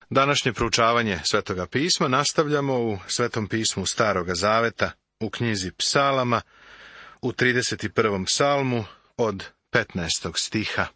Današnje proučavanje Svetoga pisma nastavljamo u Svetom pismu Staroga zaveta, u knjizi Psalama, u 31. psalmu od 15. stiha.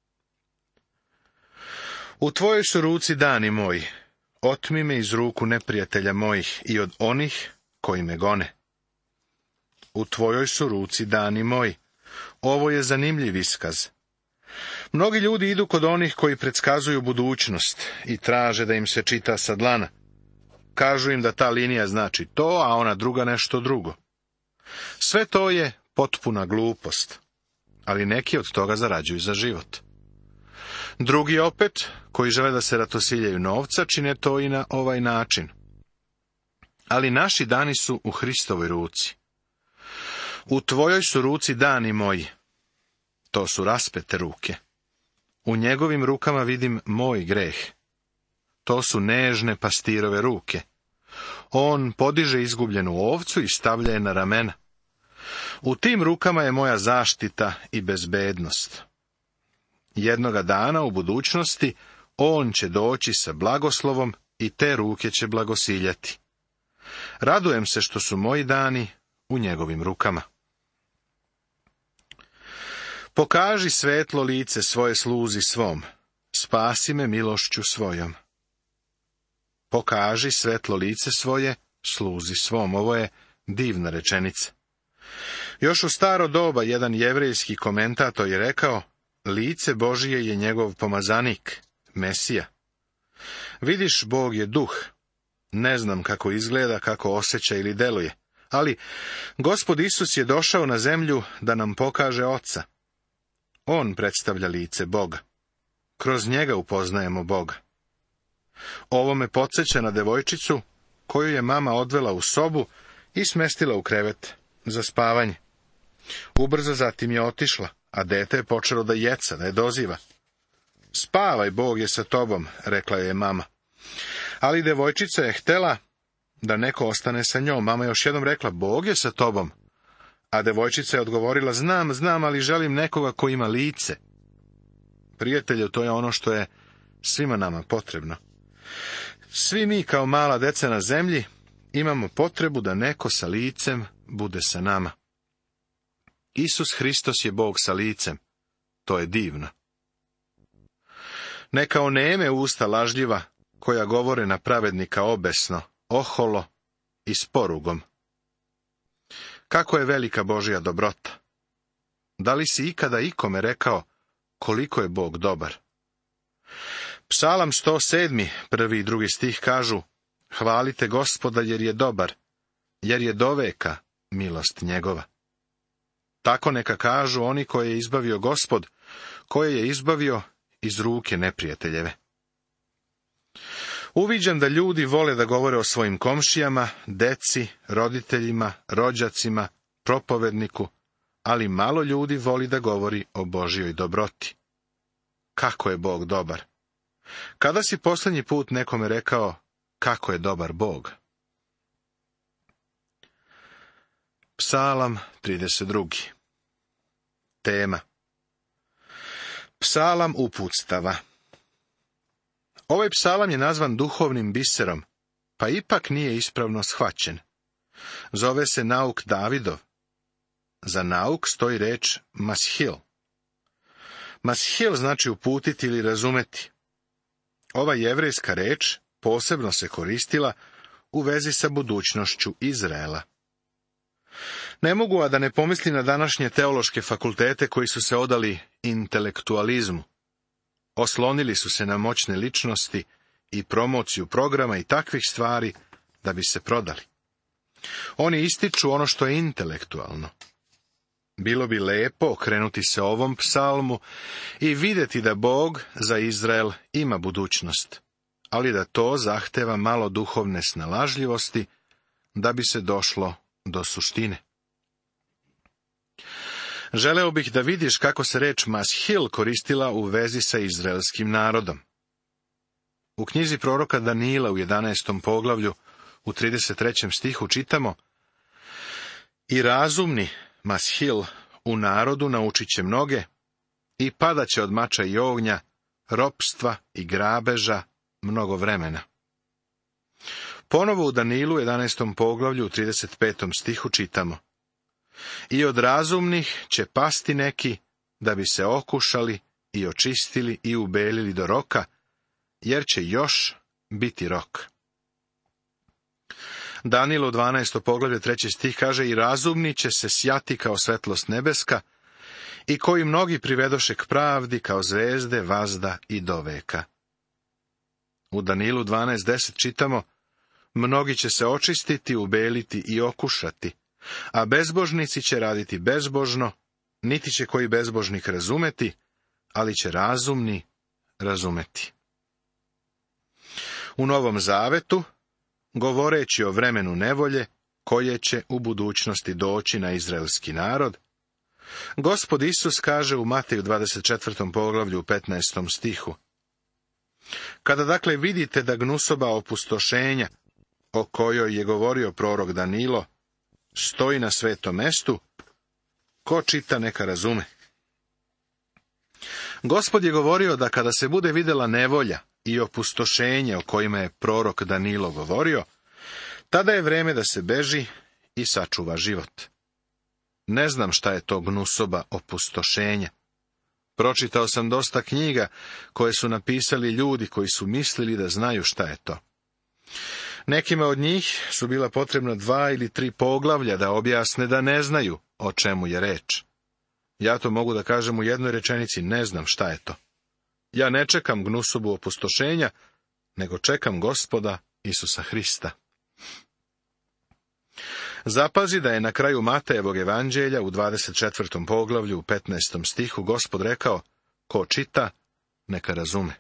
U tvojoj su ruci dani moji, otmi me iz ruku neprijatelja mojih i od onih koji me gone. U tvojoj su ruci dani moji. Ovo je zanimljiv iskaz. Mnogi ljudi idu kod onih koji predskazuju budućnost i traže da im se čita sa dlana. Kažu im da ta linija znači to, a ona druga nešto drugo. Sve to je potpuna glupost, ali neki od toga zarađuju za život. Drugi opet, koji žele da se ratosiljaju novca, čine to i na ovaj način. Ali naši dani su u Hristovoj ruci. U tvojoj su ruci dani moji. To su raspete ruke. U njegovim rukama vidim moj greh. To su nežne pastirove ruke. On podiže izgubljenu ovcu i stavlja je na ramena. U tim rukama je moja zaštita i bezbednost. Jednoga dana u budućnosti on će doći sa blagoslovom i te ruke će blagosiljati. Radujem se što su moji dani u njegovim rukama. Pokaži svetlo lice svoje sluzi svom, spasi me milošću svojom. Pokaži svetlo lice svoje sluzi svom. Ovo je divna rečenica. Još u staro doba jedan jevrejski komentator je rekao, lice Božije je njegov pomazanik, Mesija. Vidiš, Bog je duh. Ne znam kako izgleda, kako osjeća ili deluje, ali Gospod Isus je došao na zemlju da nam pokaže Oca. On predstavlja lice Boga. Kroz njega upoznajemo Boga. Ovo me podsjeća na devojčicu koju je mama odvela u sobu i smestila u krevet za spavanje. Ubrzo zatim je otišla, a dete je počelo da jeca, da je doziva. Spavaj, Bog je sa tobom, rekla je mama. Ali devojčica je htela da neko ostane sa njom. Mama je još jednom rekla, Bog je sa tobom. A devojčica je odgovorila, znam, ali želim nekoga ko ima lice. Prijatelju, to je ono što je svima nama potrebno. Svi mi kao mala deca na zemlji imamo potrebu da neko sa licem bude sa nama. Isus Hristos je Bog sa licem. To je divno. Neka oneme usta lažljiva, koja govore na pravednika obesno, oholo i s porugom. Kako je velika Božja dobrota! Da li si ikada ikome rekao koliko je Bog dobar? Psalam 107, 1. i 2. stih kažu, hvalite Gospoda jer je dobar, jer je doveka milost njegova. Tako neka kažu oni koje je izbavio Gospod, koje je izbavio iz ruke neprijateljeve. Uviđam da ljudi vole da govore o svojim komšijama, deci, roditeljima, rođacima, propovedniku, ali malo ljudi voli da govori o Božjoj dobroti. Kako je Bog dobar? Kada si posljednji put nekome rekao kako je dobar Bog? Psalam 32. Tema. Psalam uputstava. Ovaj psalam je nazvan duhovnim biserom, pa ipak nije ispravno shvaćen. Zove se nauk Davidov. Za nauk stoji reč mashil. Mashil znači uputiti ili razumeti. Ova jevrejska reč posebno se koristila u vezi sa budućnošću Izraela. Ne mogu a da ne pomislim na današnje teološke fakultete koji su se odali intelektualizmu. Oslonili su se na moćne ličnosti i promociju programa i takvih stvari da bi se prodali. Oni ističu ono što je intelektualno. Bilo bi lepo okrenuti se ovom psalmu i vidjeti da Bog za Izrael ima budućnost, ali da to zahteva malo duhovne snalažljivosti da bi se došlo do suštine. Želeo bih da vidiš kako se reč mashil koristila u vezi sa izraelskim narodom. U knjizi proroka Danila u 11. poglavlju u 33. stihu čitamo: i razumni mashil u narodu naučit će mnoge i padaće od mača i ognja, ropstva i grabeža mnogo vremena. Ponovo u Danilu 11. poglavlju u 35. stihu čitamo: I od razumnih će pasti neki, da bi se okušali i očistili i ubelili do roka, jer će još biti rok. Danilo 12. poglavlje 3. stih kaže: I razumni će se sjati kao svetlost nebeska, i koji mnogi privedoše k pravdi kao zvezde vazda i doveka. U Danilu 12.10 čitamo: Mnogi će se očistiti, ubeliti i okušati, a bezbožnici će raditi bezbožno, niti će koji bezbožnik razumeti, ali će razumni razumeti. U Novom Zavetu, govoreći o vremenu nevolje, koje će u budućnosti doći na izraelski narod, Gospod Isus kaže u Mateju 24. poglavlju u 15. stihu: Kada dakle vidite da gnusoba opustošenja, o kojoj je govorio prorok Danilo, stoji na svetom mestu, ko čita neka razume. Gospod je govorio da kada se bude vidjela nevolja i opustošenje o kojima je prorok Danilo govorio, tada je vreme da se beži i sačuva život. Ne znam šta je to gnusoba opustošenja. Pročitao sam dosta knjiga koje su napisali ljudi koji su mislili da znaju šta je to. Nekima od njih su bila potrebna 2 ili 3 poglavlja da objasne da ne znaju o čemu je reč. Ja to mogu da kažem u jednoj rečenici: ne znam šta je to. Ja ne čekam gnusobu opustošenja, nego čekam Gospoda Isusa Hrista. Zapazi da je na kraju Matejevog evanđelja u 24. poglavlju u 15. stihu Gospod rekao: ko čita, neka razume.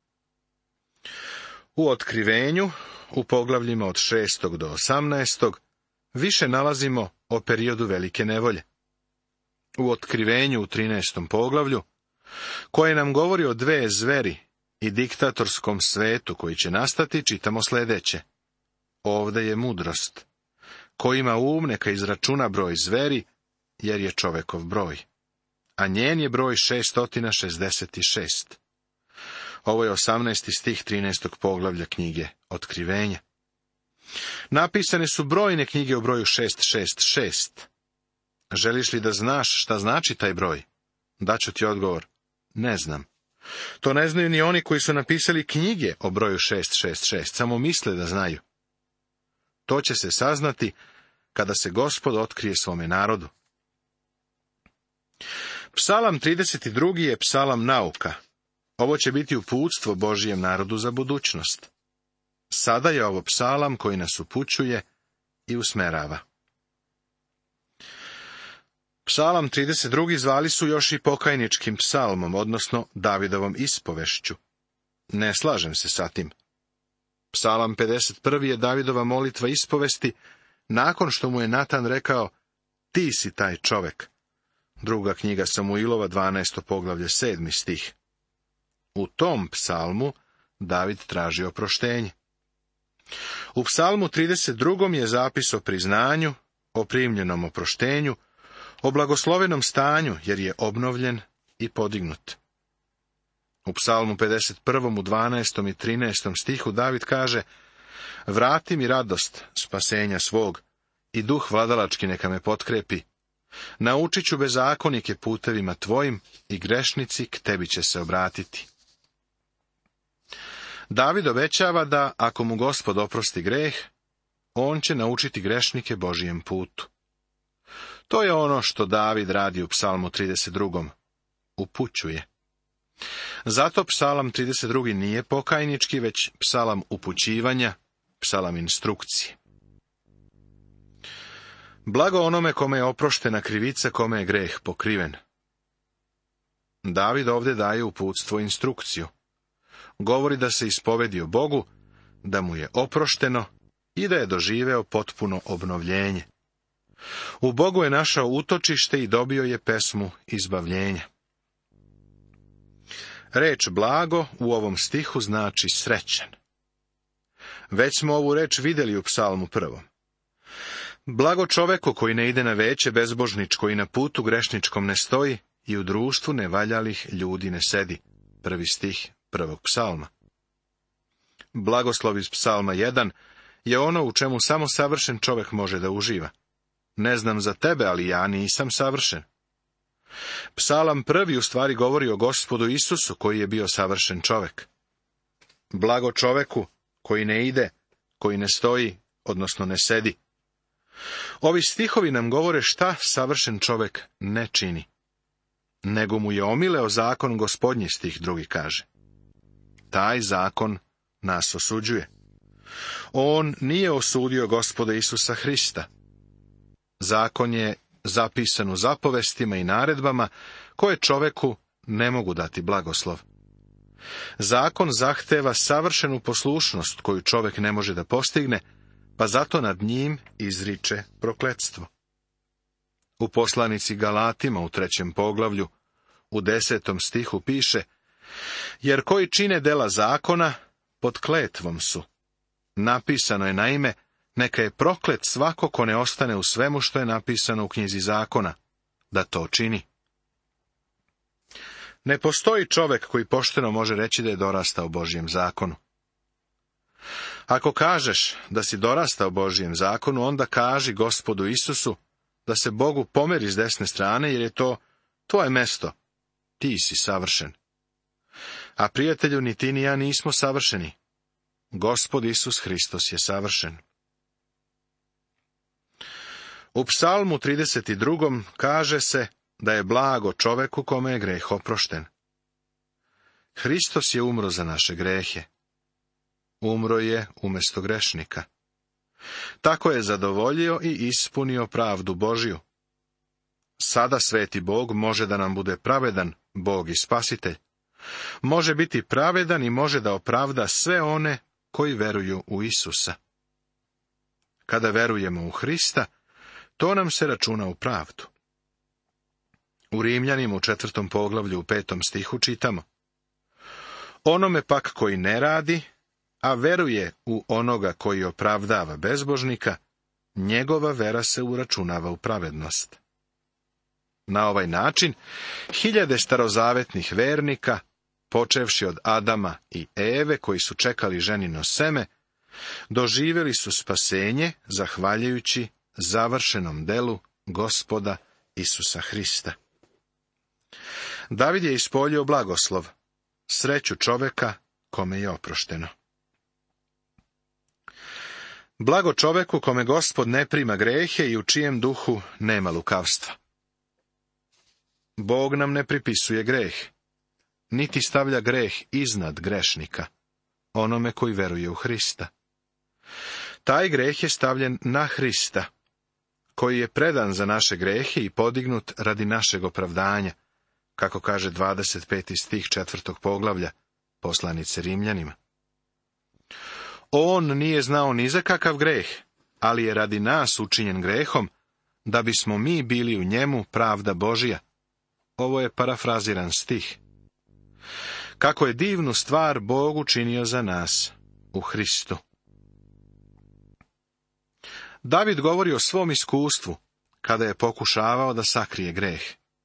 U Otkrivenju, u poglavljima od 6. do 18. više nalazimo o periodu velike nevolje. U Otkrivenju u 13. poglavlju, koje nam govori o 2 zveri i diktatorskom svetu koji će nastati, čitamo sljedeće: ovde je mudrost. Ko ima um, neka izračuna broj zveri, jer je čovekov broj. A njen je broj 666. Ovo je 18. stih 13. poglavlja knjige Otkrivenja. Napisane su brojne knjige o broju 666. Želiš li da znaš šta znači taj broj? Daću ti odgovor: ne znam. To ne znaju ni oni koji su napisali knjige o broju 666, samo misle da znaju. To će se saznati kada se Gospod otkrije svome narodu. Psalam 32. je psalam nauka. Ovo će biti uputstvo Božijem narodu za budućnost. Sada je ovo psalam koji nas upućuje i usmerava. Psalam 32. zvali su još i pokajničkim psalmom, odnosno Davidovom ispovešću. Ne slažem se sa tim. Psalam 51. je Davidova molitva ispovesti, nakon što mu je Natan rekao: ti si taj čovek. Druga knjiga Samuilova, 12. poglavlje, 7. stih. U tom psalmu David traži oproštenje. U psalmu 32. je zapis o priznanju, o primljenom oproštenju, o blagoslovenom stanju, jer je obnovljen i podignut. U psalmu 51. u 12. i 13. stihu David kaže: vrati mi radost spasenja svog i duh vladalački neka me potkrepi. Naučit ću bezakonike putevima tvojim i grešnici k tebi će se obratiti. David obećava da, ako mu Gospod oprosti greh, on će naučiti grešnike Božijem putu. To je ono što David radi u psalmu 32. Upućuje. Zato psalam 32. nije pokajnički, već psalam upućivanja, psalam instrukcije. Blago onome kome je oproštena krivica, kome je greh pokriven. David ovdje daje uputstvo instrukciju. Govori da se ispovedio Bogu, da mu je oprošteno i da je doživeo potpuno obnovljenje. U Bogu je našao utočište i dobio je pesmu izbavljenja. Reč blago u ovom stihu znači srećan. Već smo ovu reč vidjeli u psalmu 1. Blago čoveku koji ne ide na veće bezbožničko i na putu grešničkom ne stoji i u društvu nevaljalih ljudi ne sedi. 1. stih 1. psalma. Blagoslov iz Psalma 1 je ono u čemu samo savršen čovjek može da uživa. Ne znam za tebe, ali ja nisam savršen. Psalam 1 u stvari govori o Gospodu Isusu, koji je bio savršen čovjek. Blago čoveku koji ne ide, koji ne stoji, odnosno ne sedi. Ovi stihovi nam govore šta savršen čovjek ne čini. Nego mu je omileo zakon Gospodnji, stih 2 kaže. Taj zakon nas osuđuje. On nije osudio Gospoda Isusa Hrista. Zakon je zapisan u zapovestima i naredbama koje čoveku ne mogu dati blagoslov. Zakon zahteva savršenu poslušnost koju čovjek ne može da postigne, pa zato nad njim izriče prokletstvo. U poslanici Galatima u 3. poglavlju, u 10. stihu piše: jer koji čine dela zakona, pod kletvom su. Napisano je naime, neka je proklet svako ko ne ostane u svemu što je napisano u knjizi zakona, da to čini. Ne postoji čovjek koji pošteno može reći da je dorastao Božjem zakonu. Ako kažeš da si dorastao Božjem zakonu, onda kaži Gospodu Isusu da se Bogu pomeri s desne strane, jer je to tvoje mesto. Ti si savršen. A prijatelju, ni ti ni ja nismo savršeni. Gospod Isus Hristos je savršen. U Psalmu 32. kaže se da je blago čoveku kome je greh oprošten. Hristos je umro za naše grehe. Umro je umjesto grešnika. Tako je zadovoljio i ispunio pravdu Božju. Sada sveti Bog može da nam bude pravedan Bog i Spasitelj. Može biti pravedan i može da opravda sve one koji veruju u Isusa. Kada verujemo u Hrista, to nam se računa u pravdu. U Rimljanima u 4. poglavlju u 5. stihu čitamo: onome pak koji ne radi, a veruje u onoga koji opravdava bezbožnika, njegova vera se uračunava u pravednost. Na ovaj način, hiljade starozavetnih vernika, počevši od Adama i Eve koji su čekali ženino seme, doživjeli su spasenje zahvaljujući završenom delu Gospoda Isusa Hrista. David je ispoljio blagoslov, sreću čoveka kome je oprošteno. Blago čoveku kome Gospod ne prima grehe i u čijem duhu nema lukavstva. Bog nam ne pripisuje greh, niti stavlja greh iznad grešnika, onome koji veruje u Hrista. Taj greh je stavljen na Hrista, koji je predan za naše grehe i podignut radi našeg opravdanja, kako kaže 25. stih 4. poglavlja poslanice Rimljanima. On nije znao ni za kakav greh, ali je radi nas učinjen grehom, da bismo mi bili u njemu pravda Božja. Ovo je parafraziran stih. Kako je divnu stvar Bog učinio za nas u Hristu. David govori o svom iskustvu, kada je pokušavao da sakrije greh.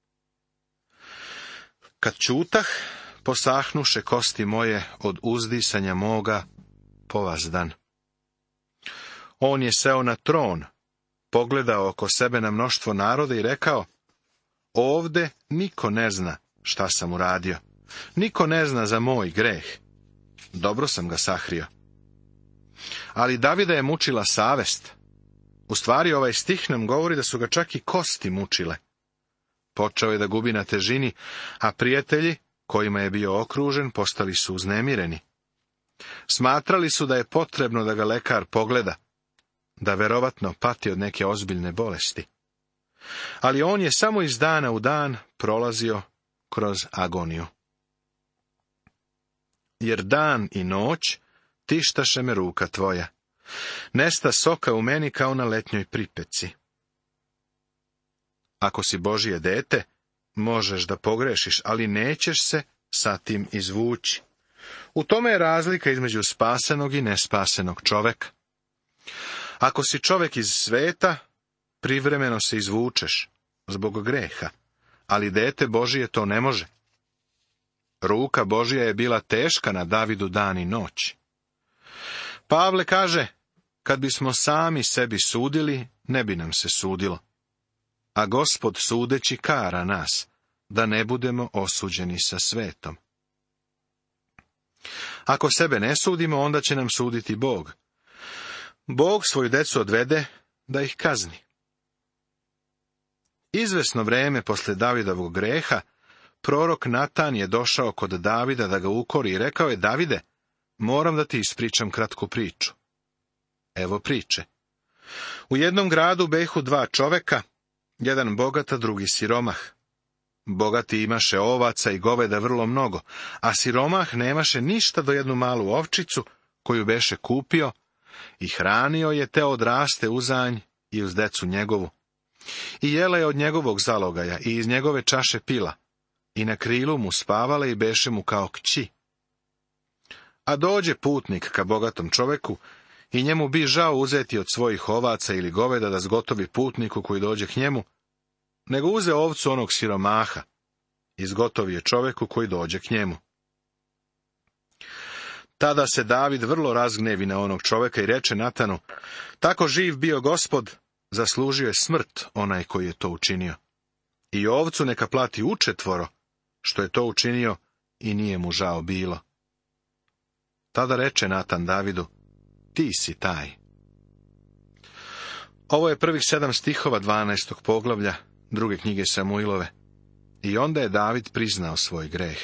Kad ćutah, posahnuše kosti moje od uzdisanja moga povazdan. On je seo na tron, pogledao oko sebe na mnoštvo naroda i rekao: ovde niko ne zna šta sam uradio. Niko ne zna za moj greh. Dobro sam ga sahrio. Ali Davida je mučila savest. U stvari ovaj stih nam govori da su ga čak i kosti mučile. Počeo je da gubi na težini, a prijatelji, kojima je bio okružen, postali su uznemireni. Smatrali su da je potrebno da ga lekar pogleda, da verovatno pati od neke ozbiljne bolesti. Ali on je samo iz dana u dan prolazio kroz agoniju. Jer dan i noć tištaše me ruka tvoja. Nesta soka u meni kao na letnjoj pripeci. Ako si Božje dete, možeš da pogrešiš, ali nećeš se sa tim izvući. U tome je razlika između spasenog i nespasenog čoveka. Ako si čovek iz sveta, privremeno se izvučeš zbog greha, ali dete Božije to ne može. Ruka Božja je bila teška na Davidu dan i noć. Pavle kaže, kad bismo sami sebi sudili, ne bi nam se sudilo. A Gospod sudeći kara nas, da ne budemo osuđeni sa svetom. Ako sebe ne sudimo, onda će nam suditi Bog. Bog svoju decu odvede da ih kazni. Izvesno vreme posle Davidovog greha, prorok Natan je došao kod Davida da ga ukori i rekao je: Davide, moram da ti ispričam kratku priču. Evo priče. U jednom gradu behu dva čoveka, jedan bogat, a drugi siromah. Bogati imaše ovaca i goveda vrlo mnogo, a siromah nemaše ništa do jednu malu ovčicu, koju beše kupio, i hranio je te odraste uzanj i uz decu njegovu. I jela je od njegovog zalogaja i iz njegove čaše pila, i na krilu mu spavala i beše mu kao kći. A dođe putnik ka bogatom čoveku, i njemu bi žao uzeti od svojih ovaca ili goveda da zgotovi putniku koji dođe k njemu, nego uze ovcu onog siromaha i zgotovi je čoveku koji dođe k njemu. Tada se David vrlo razgnevi na onog čoveka i reče Natanu: tako živ bio Gospod, zaslužio je smrt onaj koji je to učinio. I ovcu neka plati učetvoro, što je to učinio, i nije mu žao bilo. Tada reče Natan Davidu: ti si taj. Ovo je prvih 7 stihova 12. poglavlja 2. knjige Samuilove. I onda je David priznao svoj greh.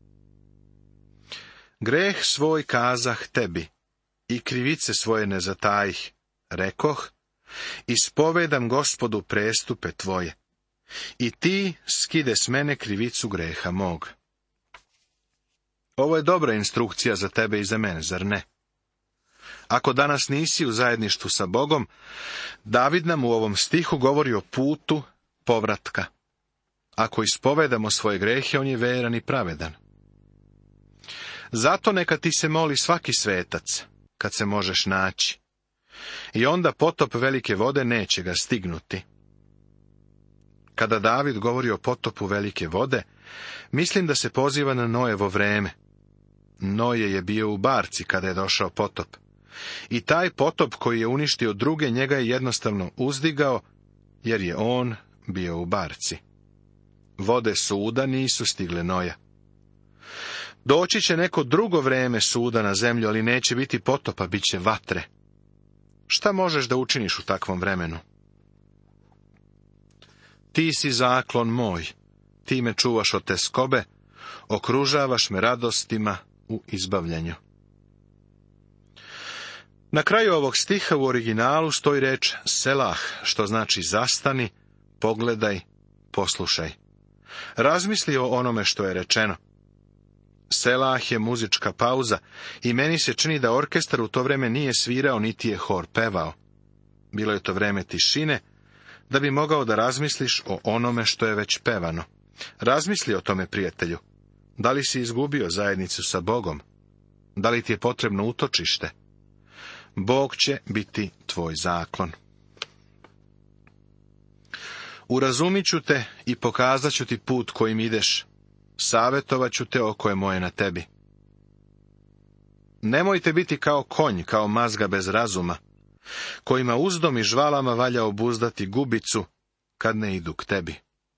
Greh svoj kazah tebi, i krivice svoje ne zatajih, rekoh, ispovedam Gospodu prestupe tvoje, i ti skide s mene krivicu greha mog. Ovo je dobra instrukcija za tebe i za mene, zar ne? Ako danas nisi u zajedništvu sa Bogom, David nam u ovom stihu govori o putu povratka. Ako ispovedamo svoje grehe, on je veran i pravedan. Zato neka ti se moli svaki svetac, kad se možeš naći. I onda potop velike vode neće ga stignuti. Kada David govori o potopu velike vode, mislim da se poziva na Noevo vreme. Noje je bio u barci kada je došao potop. I taj potop koji je uništio druge, njega je jednostavno uzdigao, jer je on bio u barci. Vode suda nisu stigle Noja. Doći će neko drugo vreme suda na zemlju, ali neće biti potopa, bit će vatre. Šta možeš da učiniš u takvom vremenu? Ti si zaklon moj, ti me čuvaš od teskobe, okružavaš me radostima u izbavljanju. Na kraju ovog stiha u originalu stoji reč selah, što znači zastani, pogledaj, poslušaj. Razmisli o onome što je rečeno. Selah je muzička pauza i meni se čini da orkestar u to vreme nije svirao niti je hor pevao. Bilo je to vreme tišine, da bi mogao da razmisliš o onome što je već pevano. Razmisli o tome, prijatelju. Da li si izgubio zajednicu sa Bogom? Da li ti je potrebno utočište? Bog će biti tvoj zaklon. Urazumit ću te i pokazat ću ti put kojim ideš. Savjetovat ću te oko je moje na tebi. Nemojte biti kao konj, kao mazga bez razuma, kojima uzdom i žvalama valja obuzdati gubicu, kad ne idu k tebi.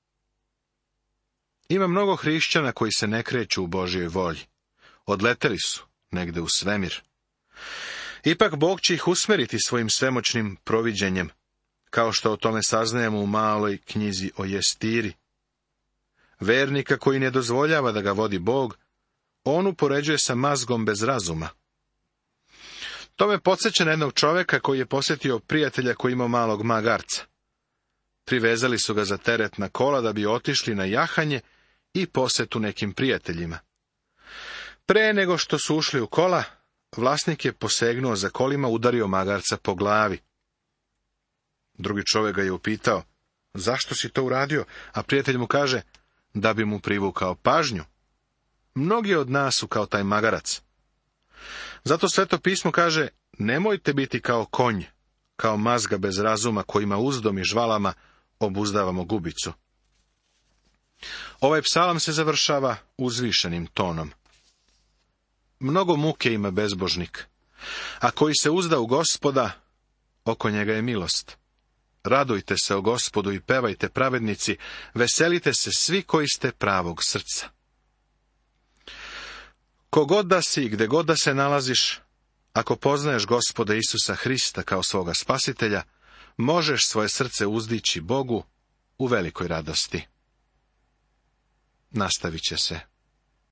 Ima mnogo hrišćana koji se ne kreću u Božjoj volji. Odleteli su negde u svemir. Ipak Bog će ih usmeriti svojim svemoćnim proviđenjem, kao što o tome saznajemo u maloj knjizi o Jestiri. Vernika koji ne dozvoljava da ga vodi Bog, on upoređuje sa mazgom bez razuma. To me podsjeća na jednog čoveka koji je posjetio prijatelja koji imao malog magarca. Privezali su ga za teret na kola da bi otišli na jahanje i posetu nekim prijateljima. Pre nego što su ušli u kola, vlasnik je posegnuo za kolima, udario magarca po glavi. Drugi čovjek ga je upitao: zašto si to uradio? A prijatelj mu kaže: da bi mu privukao pažnju. Mnogi od nas su kao taj magarac. Zato Sveto pismo kaže: nemojte biti kao konj, kao mazga bez razuma, kojima uzdom i žvalama obuzdavamo gubicu. Ovaj psalam se završava uzvišenim tonom. Mnogo muke ima bezbožnik, A koji se uzda u Gospoda, oko njega je milost. Radujte se o Gospodu i pevajte, pravednici, veselite se svi koji ste pravog srca. Kogod da si, gde god da se nalaziš, ako poznaješ Gospoda Isusa Hrista kao svoga spasitelja, možeš svoje srce uzdići Bogu u velikoj radosti. Nastavit će se